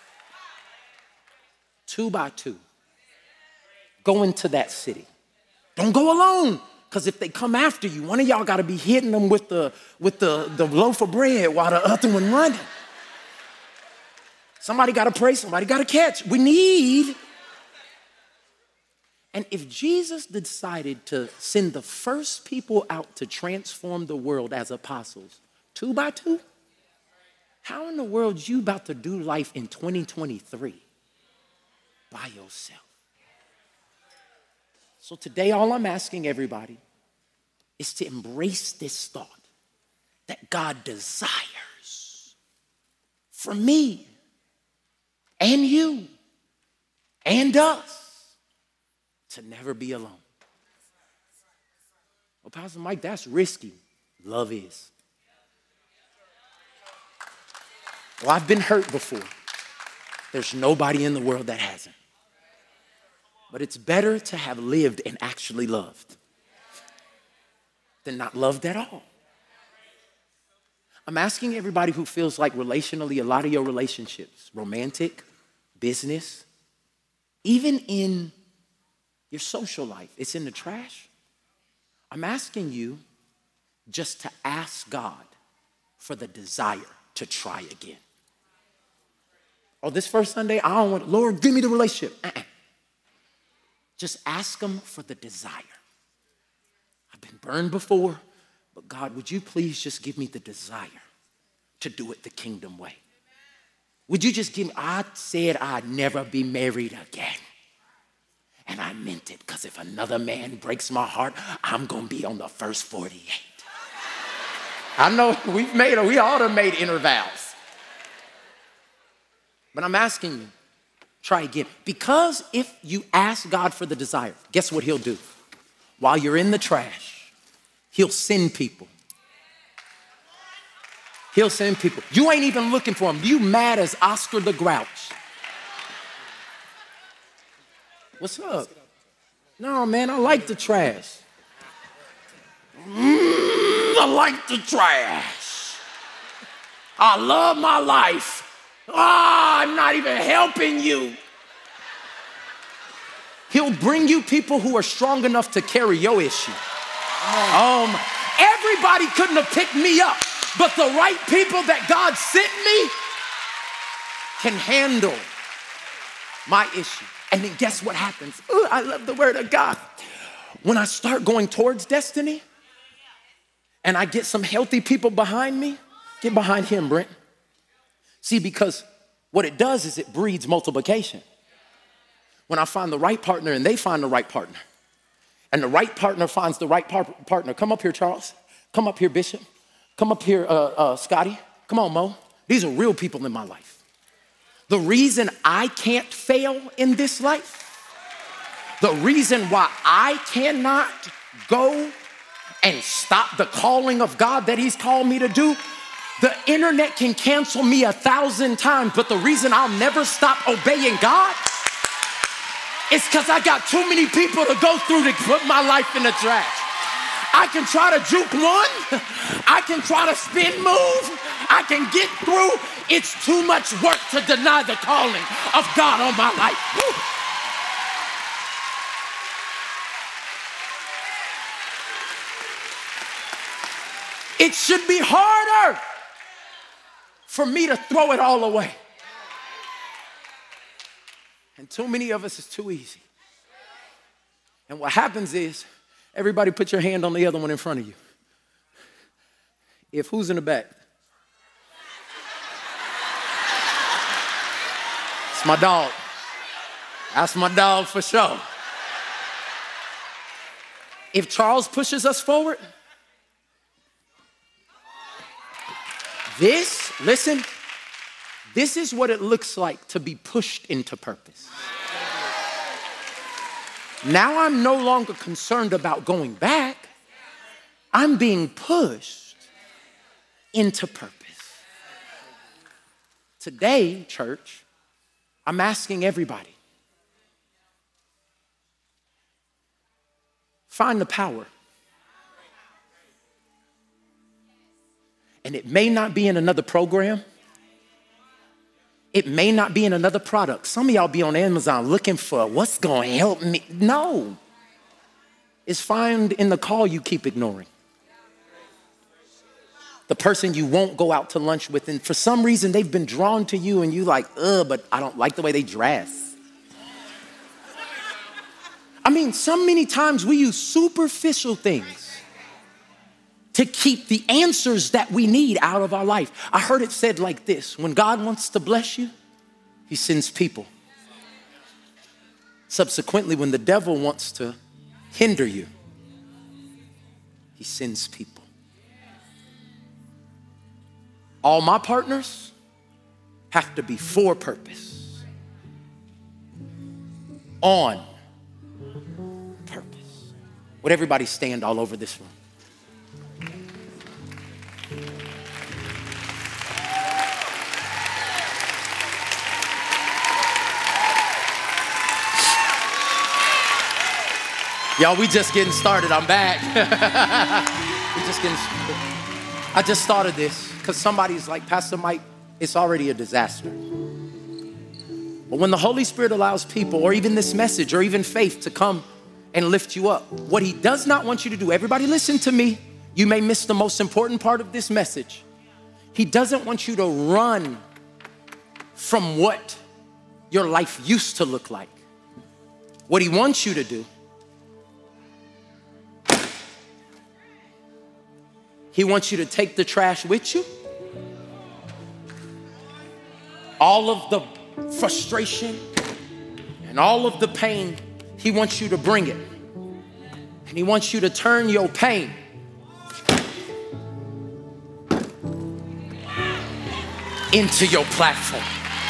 2 by 2. Go into that city. Don't go alone. Because if they come after you, one of y'all got to be hitting them with the loaf of bread while the other one running. Somebody got to pray, somebody got to catch. We need. And if Jesus decided to send the first people out to transform the world as apostles, 2 by 2, how in the world you about to do life in 2023 by yourself? So today, all I'm asking everybody is to embrace this thought that God desires for me and you and us to never be alone. Well, Pastor Mike, that's risky. Love is. Well, I've been hurt before. There's nobody in the world that hasn't. But it's better to have lived and actually loved than not loved at all. I'm asking everybody who feels like relationally, a lot of your relationships, romantic, business, even in your social life, it's in the trash. I'm asking you just to ask God for the desire to try again. Oh, this first Sunday, I don't want, Lord, give me the relationship. Just ask him for the desire. I've been burned before, but God, would you please just give me the desire to do it the kingdom way? Would you just give me, I said I'd never be married again. And I meant it, because if another man breaks my heart, I'm going to be on the first 48. I know we all have made inner vows. But I'm asking you, try again. Because if you ask God for the desire, guess what he'll do? While you're in the trash, he'll send people. He'll send people. You ain't even looking for them. You mad as Oscar the Grouch. What's up? No, man, I like the trash. I like the trash. I love my life. I'm not even helping you. He'll bring you people who are strong enough to carry your issue. Everybody couldn't have picked me up, but the right people that God sent me can handle my issue. And then guess what happens? Ooh, I love the word of God. When I start going towards destiny and I get some healthy people behind me, get behind him, Brent. See, because what it does is it breeds multiplication. When I find the right partner and they find the right partner, and the right partner finds the right partner. Come up here, Charles. Come up here, Bishop. Come up here, Scotty. Come on, Mo. These are real people in my life. The reason I can't fail in this life, the reason why I cannot go and stop the calling of God that he's called me to do, the internet can cancel me 1,000 times, but the reason I'll never stop obeying God is because I got too many people to go through to put my life in the trash. I can try to juke one, I can try to spin move, I can get through. It's too much work to deny the calling of God on my life. Woo. It should be harder for me to throw it all away. And too many of us, it's too easy. And what happens is, everybody put your hand on the other one in front of you. If who's in the back? It's my dog. That's my dog for sure. If Charles pushes us forward, this is what it looks like to be pushed into purpose. Now I'm no longer concerned about going back. I'm being pushed into purpose. Today, church, I'm asking everybody, find the power. And it may not be in another program. It may not be in another product. Some of y'all be on Amazon looking for what's going to help me. No. It's found in the call you keep ignoring. The person you won't go out to lunch with, and for some reason they've been drawn to you and you like, but I don't like the way they dress. I mean, so many times we use superficial things to keep the answers that we need out of our life. I heard it said like this: when God wants to bless you, he sends people. Subsequently, when the devil wants to hinder you, he sends people. All my partners have to be for purpose, on purpose. Would everybody stand all over this room? Y'all, we just getting started. I'm back. We just getting started. I just started this because somebody's like, Pastor Mike, it's already a disaster. But when the Holy Spirit allows people, or even this message, or even faith to come and lift you up, what he does not want you to do, everybody listen to me. You may miss the most important part of this message. He doesn't want you to run from what your life used to look like. What he wants you to do, he wants you to take the trash with you. All of the frustration and all of the pain, he wants you to bring it. And he wants you to turn your pain into your platform.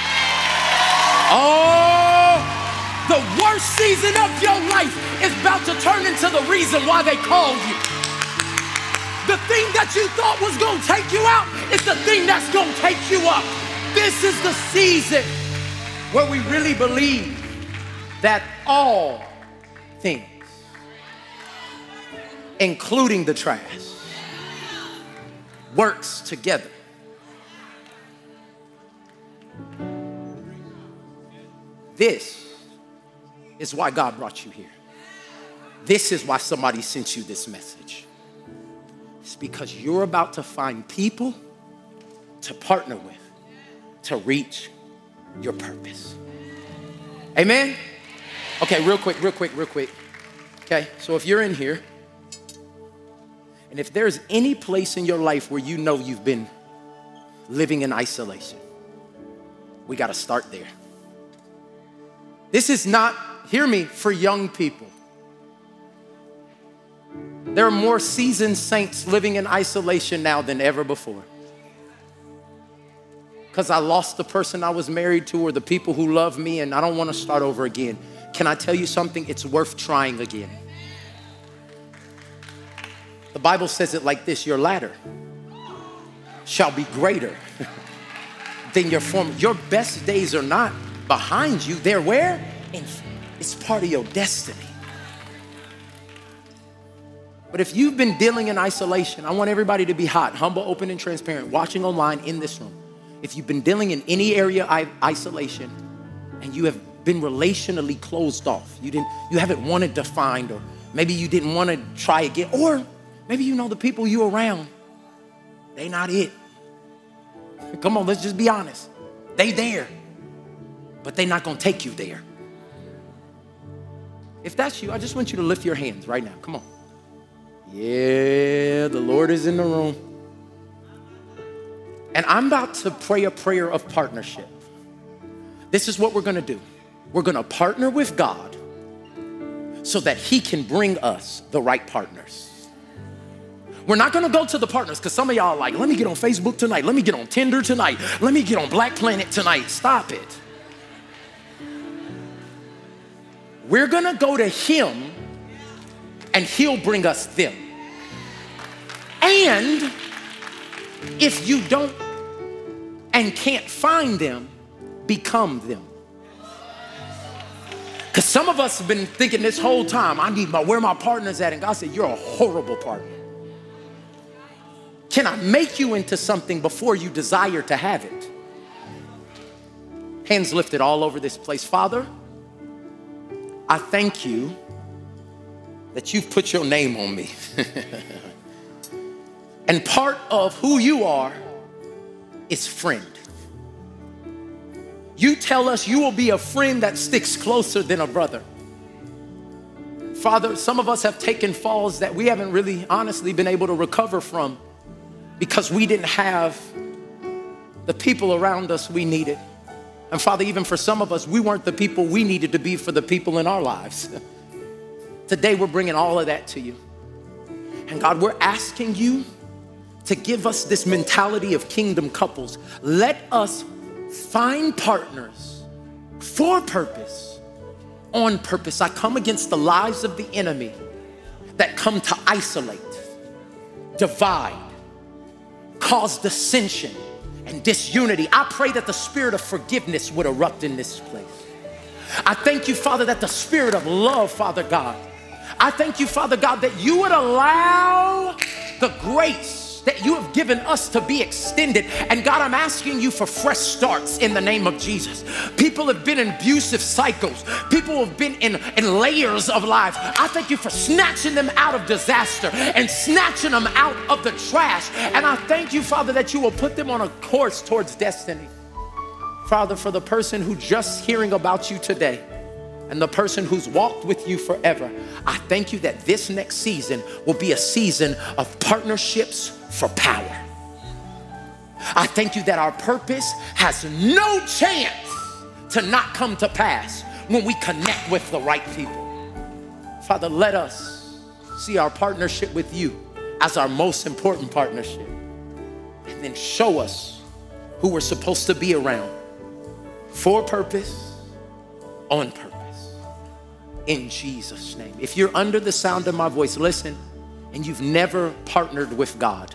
Oh, the worst season of your life is about to turn into the reason why they called you. The thing that you thought was going to take you out is the thing that's going to take you up. This is the season where we really believe that all things, including the trash, works together. This is why God brought you here. This is why somebody sent you this message. It's because you're about to find people to partner with to reach your purpose. Amen? Okay, real quick. Okay, so if you're in here, and if there's any place in your life where you know you've been living in isolation, we got to start there. This is not, hear me, for young people. There are more seasoned saints living in isolation now than ever before. Because I lost the person I was married to or the people who love me, and I don't want to start over again. Can I tell you something? It's worth trying again. The Bible says it like this: your latter shall be greater than your former. Your best days are not behind you. They're where? It's part of your destiny. But if you've been dealing in isolation, I want everybody to be hot, humble, open, and transparent, watching online in this room. If you've been dealing in any area of isolation and you have been relationally closed off, you haven't wanted to find, or maybe you didn't want to try again, or maybe you know the people you around, they not it. Come on, let's just be honest. They there, but they not gonna take you there. If that's you, I just want you to lift your hands right now. Come on. Yeah, the Lord is in the room. And I'm about to pray a prayer of partnership. This is what we're gonna do. We're gonna partner with God so that he can bring us the right partners. We're not gonna go to the partners, because some of y'all are like, let me get on Facebook tonight. Let me get on Tinder tonight. Let me get on Black Planet tonight. Stop it. We're gonna go to him and he'll bring us them. And if you don't and can't find them, become them. Because some of us have been thinking this whole time, I need where my partner's at. And God said, you're a horrible partner. Can I make you into something before you desire to have it? Hands lifted all over this place. Father, I thank you that you've put your name on me. And part of who you are is friend. You tell us you will be a friend that sticks closer than a brother. Father, some of us have taken falls that we haven't really honestly been able to recover from because we didn't have the people around us we needed. And Father, even for some of us, we weren't the people we needed to be for the people in our lives. Today, we're bringing all of that to you. And God, we're asking you to give us this mentality of kingdom couples. Let us find partners for purpose, on purpose. I come against the lies of the enemy that come to isolate, divide, cause dissension and disunity. I pray that the spirit of forgiveness would erupt in this place. I thank you, Father, that the spirit of love, Father God, I thank you, Father God, that you would allow the grace that you have given us to be extended. And God, I'm asking you for fresh starts in the name of Jesus. People have been in abusive cycles. People have been in layers of lives. I thank you for snatching them out of disaster and snatching them out of the trash. And I thank you, Father, that you will put them on a course towards destiny. Father, for the person who just hearing about you today and the person who's walked with you forever, I thank you that this next season will be a season of partnerships for power. I thank you that our purpose has no chance to not come to pass when we connect with the right people. Father, let us see our partnership with you as our most important partnership, and then show us who we're supposed to be around for purpose, on purpose. In Jesus' name. If you're under the sound of my voice, listen, and you've never partnered with God,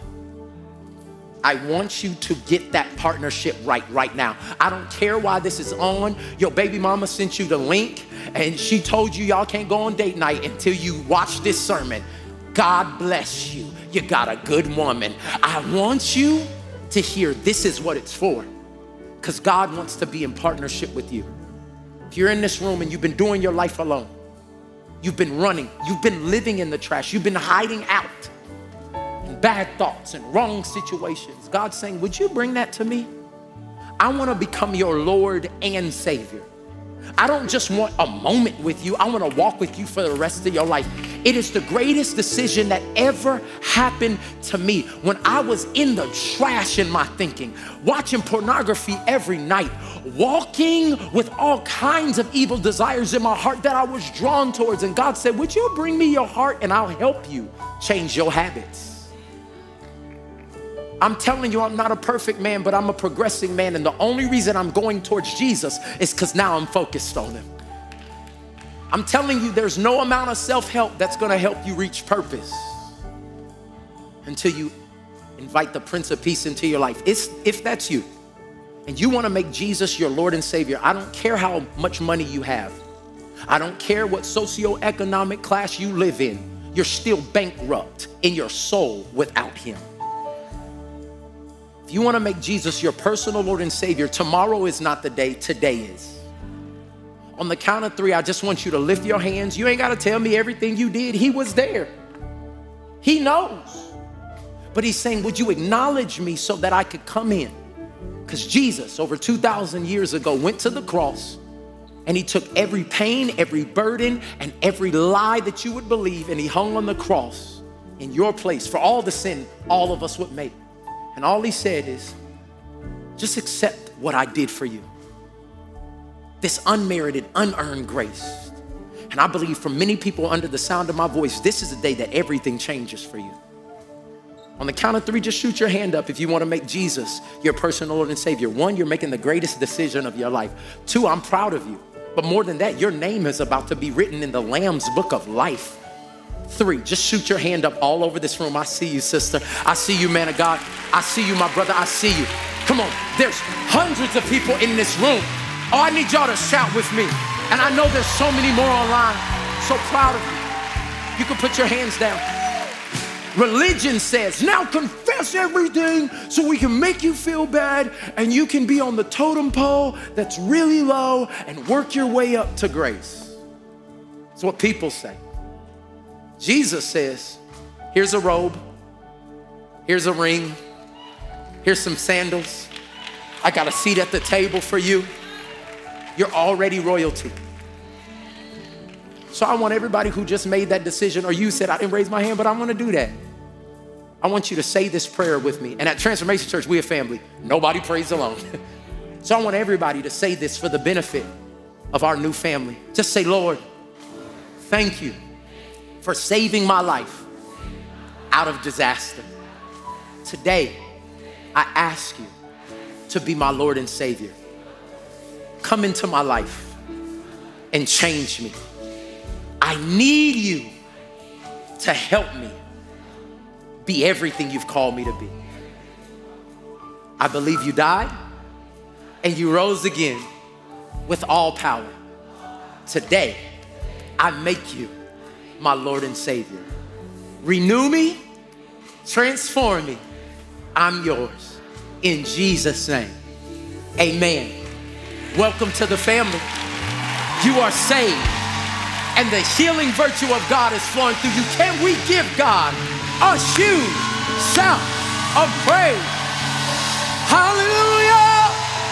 I want you to get that partnership right now. I don't care why this is on. Your baby mama sent you the link and she told you y'all can't go on date night until you watch this sermon. God bless you. You got a good woman. I want you to hear this is what it's for, because God wants to be in partnership with you. If you're in this room and you've been doing your life alone, you've been running, you've been living in the trash, you've been hiding out in bad thoughts and wrong situations, God's saying, would you bring that to me? I want to become your Lord and Savior. I don't just want a moment with you. I want to walk with you for the rest of your life. It is the greatest decision that ever happened to me. When I was in the trash in my thinking, watching pornography every night, walking with all kinds of evil desires in my heart that I was drawn towards. And God said, would you bring me your heart and I'll help you change your habits. I'm telling you, I'm not a perfect man, but I'm a progressing man. And the only reason I'm going towards Jesus is because now I'm focused on him. I'm telling you, there's no amount of self-help that's going to help you reach purpose until you invite the Prince of Peace into your life. If that's you and you want to make Jesus your Lord and Savior, I don't care how much money you have. I don't care what socioeconomic class you live in. You're still bankrupt in your soul without him. If you want to make Jesus your personal Lord and Savior, tomorrow is not the day, today is. On the count of 3, I just want you to lift your hands. You ain't got to tell me everything you did. He was there. He knows. But he's saying, would you acknowledge me so that I could come in? Because Jesus, over 2,000 years ago, went to the cross and he took every pain, every burden, and every lie that you would believe, and he hung on the cross in your place for all the sin all of us would make. And all he said is, just accept what I did for you. This unmerited, unearned grace. And I believe for many people under the sound of my voice, this is the day that everything changes for you. On the count of 3, just shoot your hand up if you want to make Jesus your personal Lord and Savior. 1, you're making the greatest decision of your life. 2, I'm proud of you. But more than that, your name is about to be written in the Lamb's book of life. 3, just shoot your hand up all over this room. I see you, sister. I see you, man of God. I see you, my brother. I see you. Come on. There's hundreds of people in this room. Oh, I need y'all to shout with me. And I know there's so many more online. So proud of you. You can put your hands down. Religion says, now confess everything so we can make you feel bad and you can be on the totem pole that's really low and work your way up to grace. That's what people say. Jesus says, here's a robe, here's a ring, here's some sandals. I got a seat at the table for you. You're already royalty. So I want everybody who just made that decision, or you said, I didn't raise my hand, but I want to do that. I want you to say this prayer with me. And at Transformation Church, we a family. Nobody prays alone. So I want everybody to say this for the benefit of our new family. Just say, Lord, thank you for saving my life out of disaster. Today, I ask you to be my Lord and Savior. Come into my life and change me. I need you to help me be everything you've called me to be. I believe you died and you rose again with all power. Today, I make you my Lord and Savior. Renew me, transform me. I'm yours. In Jesus' name, amen. Welcome to the family. You are saved, and the healing virtue of God is flowing through you. Can we give God a huge shout of praise? Hallelujah!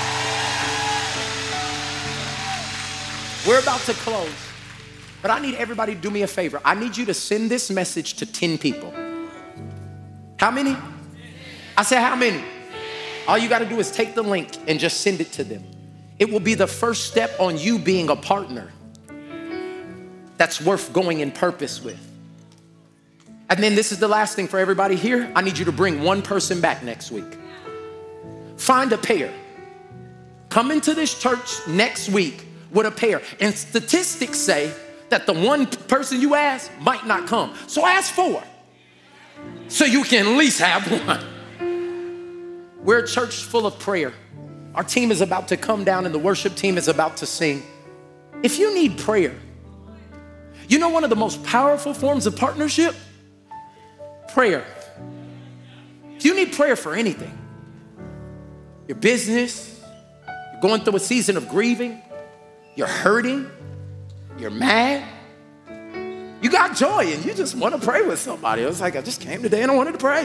We're about to close, but I need everybody to do me a favor. I need you to send this message to 10 people. How many? I said, how many? All you got to do is take the link and just send it to them. It will be the first step on you being a partner that's worth going in purpose with. And then this is the last thing for everybody here. I need you to bring one person back next week. Find a pair. Come into this church next week with a pair. And statistics say that the one person you ask might not come. So ask 4 so you can at least have one. We're a church full of prayer. Our team is about to come down and the worship team is about to sing. If you need prayer, you know one of the most powerful forms of partnership? Prayer. If you need prayer for anything, your business, you're going through a season of grieving, you're hurting, you're mad, you got joy and you just want to pray with somebody. It was like, I just came today and I wanted to pray.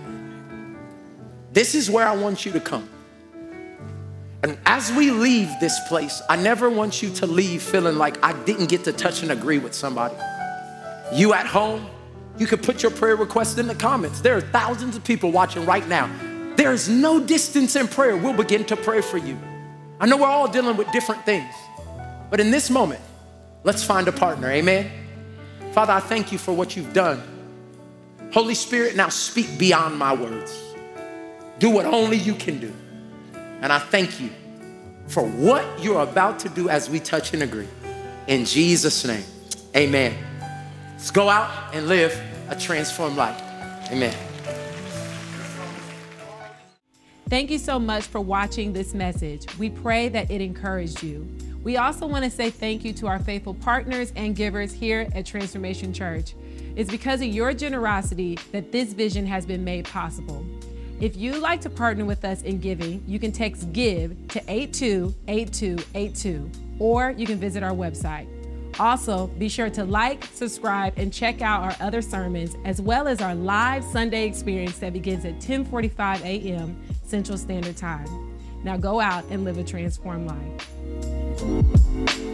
This is where I want you to come. And as we leave this place, I never want you to leave feeling like I didn't get to touch and agree with somebody. You at home, you can put your prayer request in the comments. There are thousands of people watching right now. There is no distance in prayer. We'll begin to pray for you. I know we're all dealing with different things, but in this moment, let's find a partner, amen? Father, I thank you for what you've done. Holy Spirit, now speak beyond my words. Do what only you can do. And I thank you for what you're about to do as we touch and agree. In Jesus' name, amen. Let's go out and live a transformed life. Amen. Thank you so much for watching this message. We pray that it encouraged you. We also want to say thank you to our faithful partners and givers here at Transformation Church. It's because of your generosity that this vision has been made possible. If you'd like to partner with us in giving, you can text GIVE to 828282, or you can visit our website. Also, be sure to like, subscribe, and check out our other sermons, as well as our live Sunday experience that begins at 10:45 a.m. Central Standard Time. Now go out and live a transformed life.